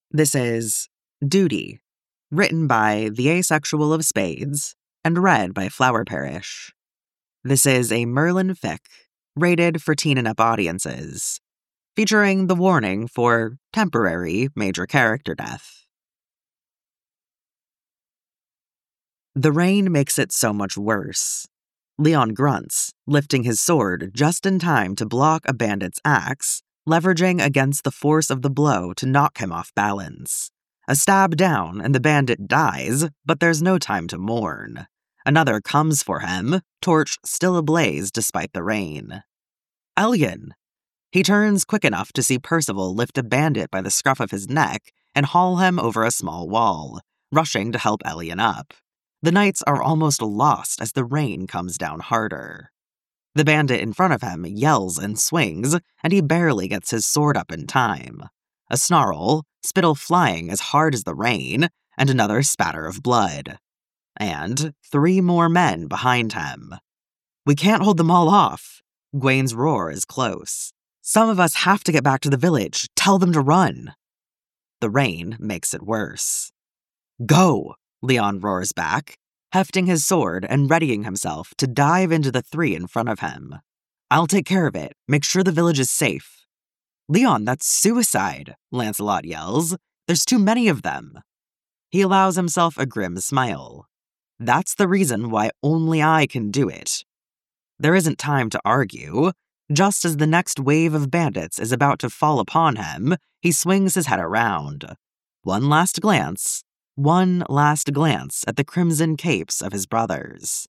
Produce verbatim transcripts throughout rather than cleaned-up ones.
This is Duty, written by The Asexual of Spades and read by Flower Parish. This is a Merlin fic, rated for teen and up audiences, featuring the warning for temporary major character death. The rain makes it so much worse. Leon grunts, lifting his sword just in time to block a bandit's axe, leveraging against the force of the blow to knock him off balance. A stab down and the bandit dies, but there's no time to mourn. Another comes for him, torch still ablaze despite the rain. Elyon! He turns quick enough to see Percival lift a bandit by the scruff of his neck and haul him over a small wall, rushing to help Elyon up. The knights are almost lost as the rain comes down harder. The bandit in front of him yells and swings, and he barely gets his sword up in time. A snarl, spittle flying as hard as the rain, and another spatter of blood. And three more men behind him. We can't hold them all off. Gwain's roar is close. Some of us have to get back to the village. Tell them to run. The rain makes it worse. Go, Leon roars back, hefting his sword and readying himself to dive into the three in front of him. I'll take care of it. Make sure the village is safe. Leon, that's suicide, Lancelot yells. There's too many of them. He allows himself a grim smile. That's the reason why only I can do it. There isn't time to argue. Just as the next wave of bandits is about to fall upon him, he swings his head around. One last glance. One last glance at the crimson capes of his brothers.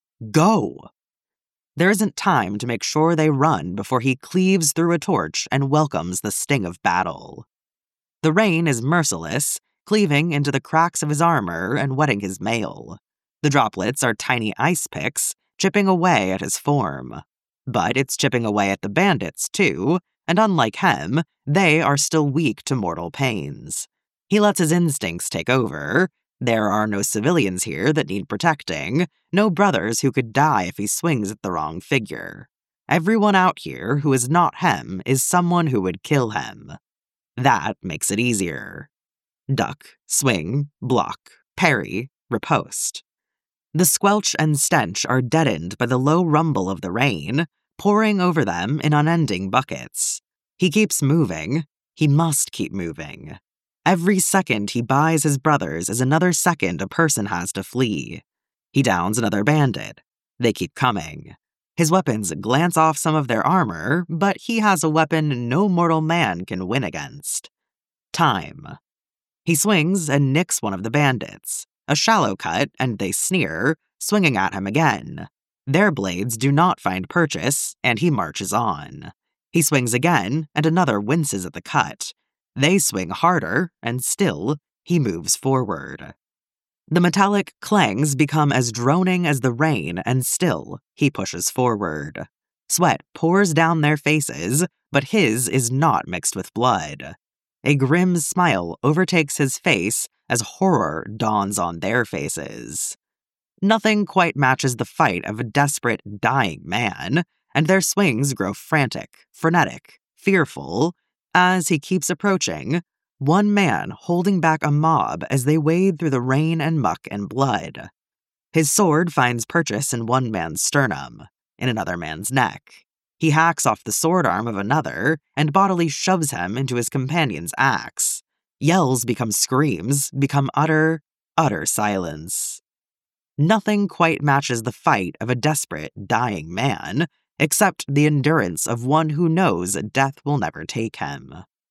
Go! There isn't time to make sure they run before he cleaves through a torch and welcomes the sting of battle. The rain is merciless, cleaving into the cracks of his armor and wetting his mail. The droplets are tiny ice picks, chipping away at his form. But it's chipping away at the bandits, too, and unlike him, they are still weak to mortal pains. He lets his instincts take over. There are no civilians here that need protecting, no brothers who could die if he swings at the wrong figure. Everyone out here who is not him is someone who would kill him. That makes it easier. Duck, swing, block, parry, riposte. The squelch and stench are deadened by the low rumble of the rain, pouring over them in unending buckets. He keeps moving. He must keep moving. Every second he buys his brothers is another second a person has to flee. He downs another bandit. They keep coming. His weapons glance off some of their armor, but he has a weapon no mortal man can win against. Time. He swings and nicks one of the bandits. A shallow cut, and they sneer, swinging at him again. Their blades do not find purchase, and he marches on. He swings again, and another winces at the cut. They swing harder, and still, he moves forward. The metallic clangs become as droning as the rain, and still, he pushes forward. Sweat pours down their faces, but his is not mixed with blood. A grim smile overtakes his face as horror dawns on their faces. Nothing quite matches the fight of a desperate, dying man, and their swings grow frantic, frenetic, fearful, as he keeps approaching, one man holding back a mob as they wade through the rain and muck and blood. His sword finds purchase in one man's sternum, in another man's neck. He hacks off the sword arm of another and bodily shoves him into his companion's axe. Yells become screams, become utter, utter silence. Nothing quite matches the fight of a desperate, dying man, except the endurance of one who knows death will never take him.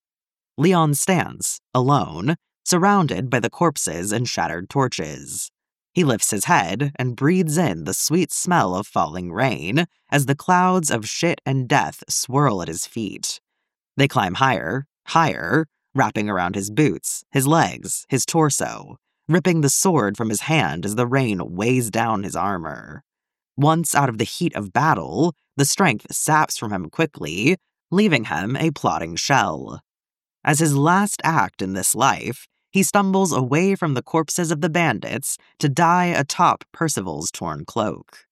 Leon stands, alone, surrounded by the corpses and shattered torches. He lifts his head and breathes in the sweet smell of falling rain as the clouds of shit and death swirl at his feet. They climb higher, higher, wrapping around his boots, his legs, his torso, ripping the sword from his hand as the rain weighs down his armor. Once out of the heat of battle, the strength saps from him quickly, leaving him a plodding shell. As his last act in this life, he stumbles away from the corpses of the bandits to die atop Percival's torn cloak.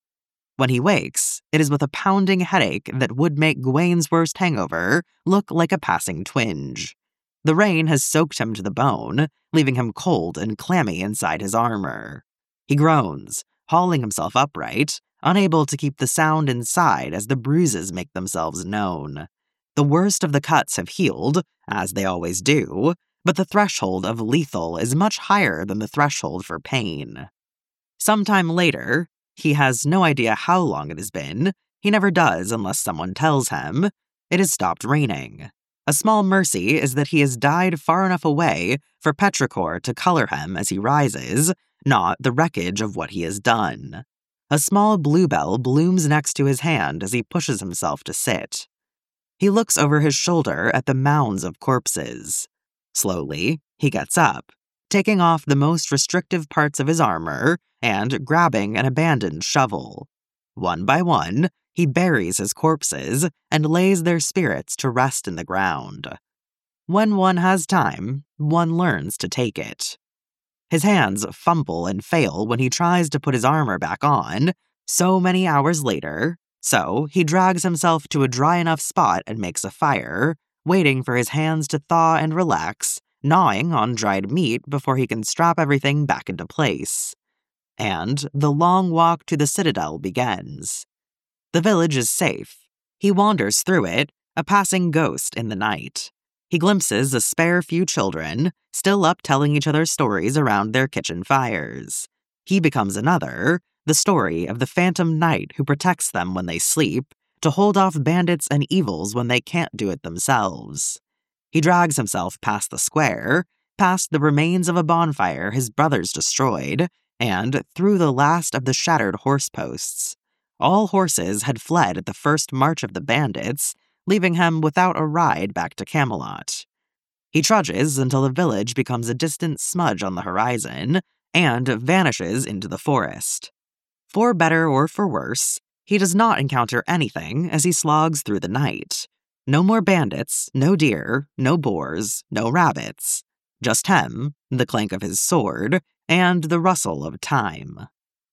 When he wakes, it is with a pounding headache that would make Gwain's worst hangover look like a passing twinge. The rain has soaked him to the bone, leaving him cold and clammy inside his armor. He groans, hauling himself upright, unable to keep the sound inside as the bruises make themselves known. The worst of the cuts have healed, as they always do, but the threshold of lethal is much higher than the threshold for pain. Sometime later, he has no idea how long it has been, he never does unless someone tells him, it has stopped raining. A small mercy is that he has died far enough away for petrichor to color him as he rises, not the wreckage of what he has done. A small bluebell blooms next to his hand as he pushes himself to sit. He looks over his shoulder at the mounds of corpses. Slowly, he gets up, taking off the most restrictive parts of his armor and grabbing an abandoned shovel. One by one, he buries his corpses and lays their spirits to rest in the ground. When one has time, one learns to take it. His hands fumble and fail when he tries to put his armor back on, so many hours later, so he drags himself to a dry enough spot and makes a fire, waiting for his hands to thaw and relax, gnawing on dried meat before he can strap everything back into place. And the long walk to the citadel begins. The village is safe. He wanders through it, a passing ghost in the night. He glimpses a spare few children, still up telling each other stories around their kitchen fires. He becomes another, the story of the phantom knight who protects them when they sleep, to hold off bandits and evils when they can't do it themselves. He drags himself past the square, past the remains of a bonfire his brothers destroyed, and through the last of the shattered horse posts. All horses had fled at the first march of the bandits, leaving him without a ride back to Camelot. He trudges until the village becomes a distant smudge on the horizon and vanishes into the forest. For better or for worse, he does not encounter anything as he slogs through the night. No more bandits, no deer, no boars, no rabbits. Just him, the clank of his sword, and the rustle of time.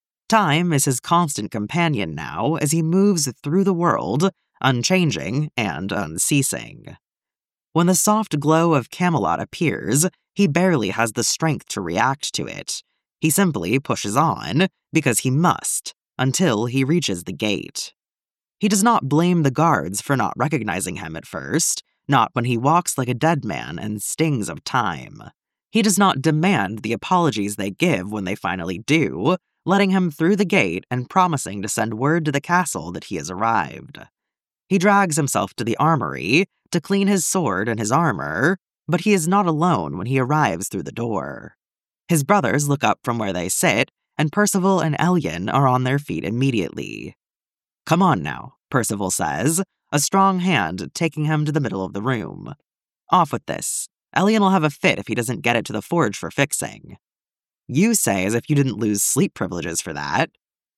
Time is his constant companion now as he moves through the world, unchanging and unceasing. When the soft glow of Camelot appears, he barely has the strength to react to it. He simply pushes on, because he must, until he reaches the gate. He does not blame the guards for not recognizing him at first, not when he walks like a dead man and stings of time. He does not demand the apologies they give when they finally do, letting him through the gate and promising to send word to the castle that he has arrived. He drags himself to the armory to clean his sword and his armor, but he is not alone when he arrives through the door. His brothers look up from where they sit, and Percival and Elyan are on their feet immediately. "Come on now," Percival says, a strong hand taking him to the middle of the room. "Off with this. Elyan will have a fit if he doesn't get it to the forge for fixing." "You say as if you didn't lose sleep privileges for that."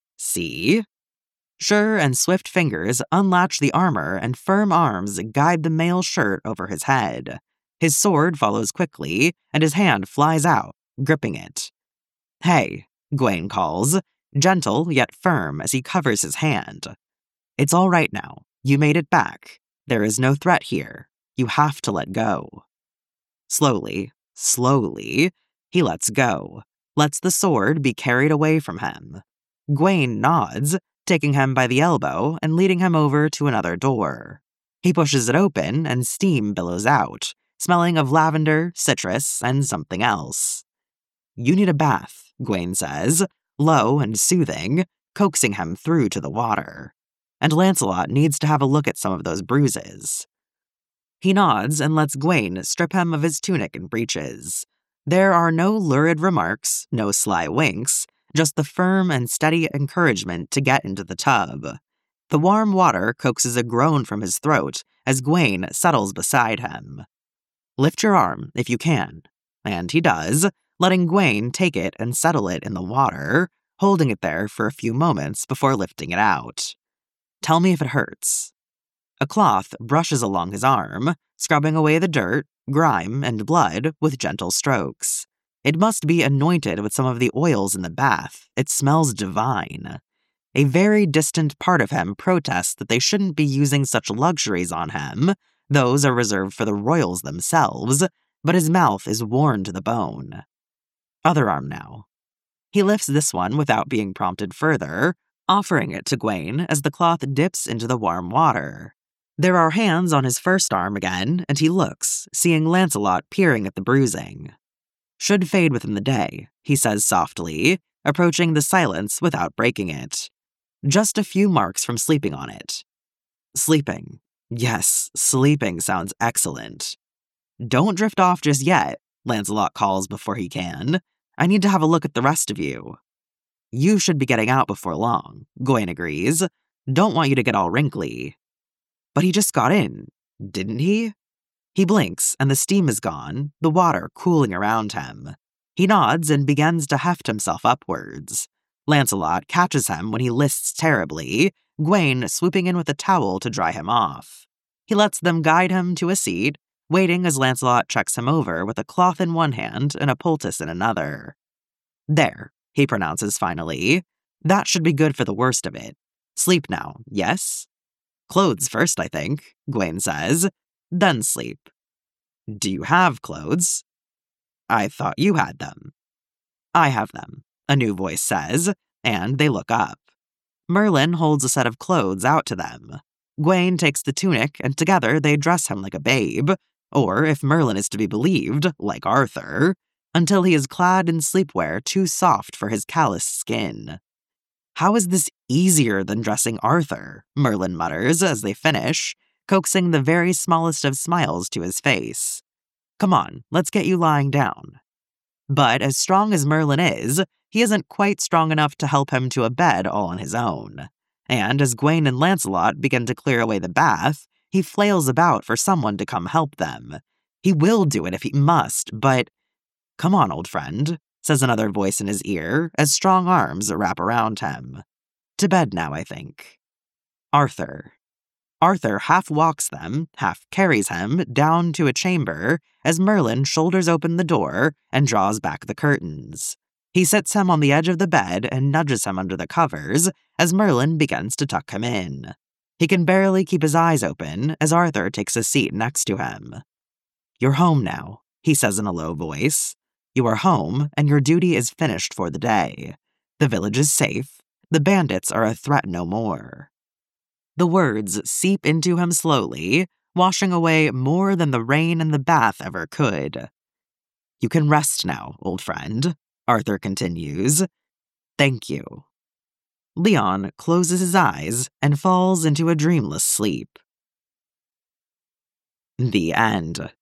"See?" Sure and swift fingers unlatch the armor and firm arms guide the mail shirt over his head. His sword follows quickly, and his hand flies out, gripping it. "Hey," Gawain calls, gentle yet firm as he covers his hand. "It's all right now. You made it back. There is no threat here. You have to let go." Slowly, slowly, he lets go, lets the sword be carried away from him. Gawain nods, taking him by the elbow and leading him over to another door. He pushes it open and steam billows out, smelling of lavender, citrus, and something else. "You need a bath," Gawain says, low and soothing, coaxing him through to the water. "And Lancelot needs to have a look at some of those bruises." He nods and lets Gawain strip him of his tunic and breeches. There are no lurid remarks, no sly winks, just the firm and steady encouragement to get into the tub. The warm water coaxes a groan from his throat as Gawain settles beside him. "Lift your arm, if you can." And he does, letting Gawain take it and settle it in the water, holding it there for a few moments before lifting it out. "Tell me if it hurts." A cloth brushes along his arm, scrubbing away the dirt, grime, and blood with gentle strokes. It must be anointed with some of the oils in the bath. It smells divine. A very distant part of him protests that they shouldn't be using such luxuries on him. Those are reserved for the royals themselves, but his mouth is worn to the bone. Other arm now. He lifts this one without being prompted further, offering it to Gwaine as the cloth dips into the warm water. There are hands on his first arm again, and he looks, seeing Lancelot peering at the bruising. Should fade within the day, he says softly, approaching the silence without breaking it. Just a few marks from sleeping on it. Sleeping. Yes, sleeping sounds excellent. Don't drift off just yet, Lancelot calls before he can. I need to have a look at the rest of you. You should be getting out before long, Gwaine agrees. Don't want you to get all wrinkly. But he just got in, didn't he? He blinks, and the steam is gone, the water cooling around him. He nods and begins to heft himself upwards. Lancelot catches him when he lists terribly, Gwaine swooping in with a towel to dry him off. He lets them guide him to a seat, waiting as Lancelot checks him over with a cloth in one hand and a poultice in another. There, he pronounces finally. That should be good for the worst of it. Sleep now, yes? Clothes first, I think, Gwaine says. Then sleep. Do you have clothes? I thought you had them. I have them, a new voice says, and they look up. Merlin holds a set of clothes out to them. Gwaine takes the tunic, and together they dress him like a babe, or, if Merlin is to be believed, like Arthur, until he is clad in sleepwear too soft for his calloused skin. How is this easier than dressing Arthur? Merlin mutters as they finish, coaxing the very smallest of smiles to his face. Come on, let's get you lying down. But as strong as Merlin is, he isn't quite strong enough to help him to a bed all on his own. And as Gwaine and Lancelot begin to clear away the bath, he flails about for someone to come help them. He will do it if he must, but... Come on, old friend, says another voice in his ear as strong arms wrap around him. To bed now, I think. Arthur. Arthur half walks them, half carries him, down to a chamber as Merlin shoulders open the door and draws back the curtains. He sits him on the edge of the bed and nudges him under the covers as Merlin begins to tuck him in. He can barely keep his eyes open as Arthur takes a seat next to him. You're home now, he says in a low voice. You are home, and your duty is finished for the day. The village is safe. The bandits are a threat no more. The words seep into him slowly, washing away more than the rain and the bath ever could. You can rest now, old friend, Arthur continues. Thank you. Leon closes his eyes and falls into a dreamless sleep. The end.